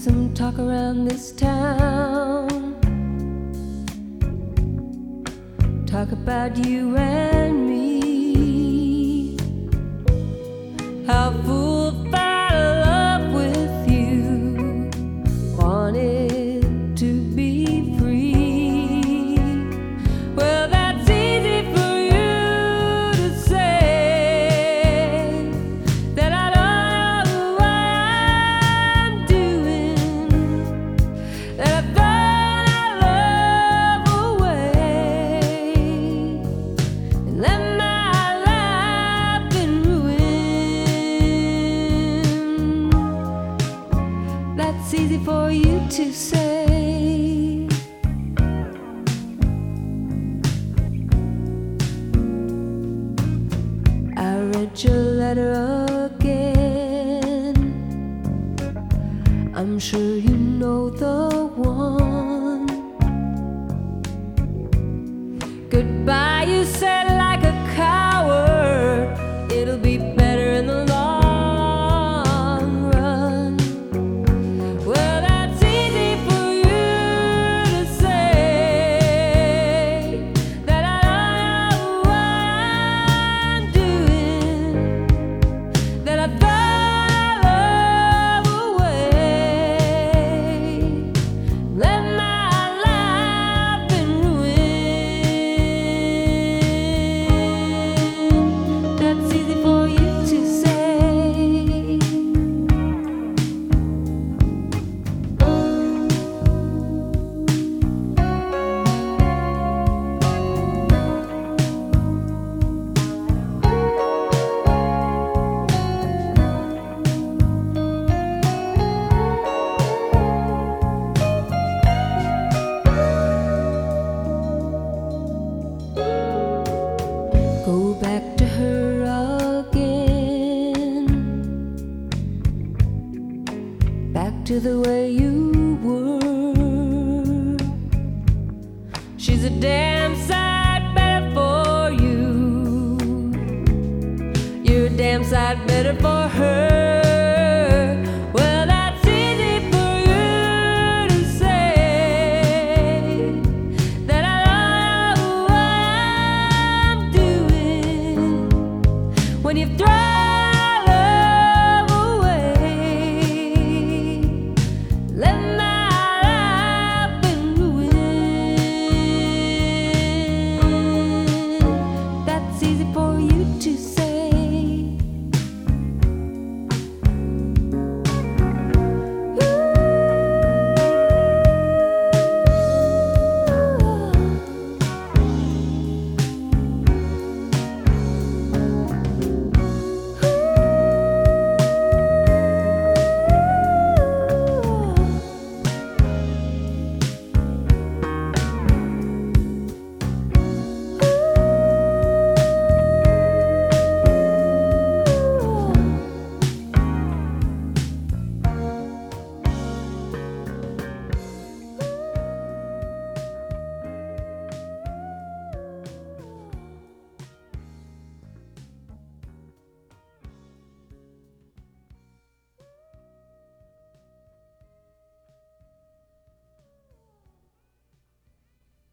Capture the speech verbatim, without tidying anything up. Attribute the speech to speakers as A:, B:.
A: some talk around this town. Talk about you and me. How fools fell in love with you, wanted to be free. Well, that's easy for you to say, that I don't know what I'm doing, that I've thrown our love away and let my life been ruined. That's easy for you to say. I read your letter again. I'm sure you know the one. Goodbye, you said like a coward. It'll be better in the long run. Well, that's easy for you to say, that I don't know what I'm doing, that I thrown our love away, let my life been ruined. That's easy for you to say. Go back to her again, back to the way you were. She's a damn sight better for you. You're a damn sight better for her.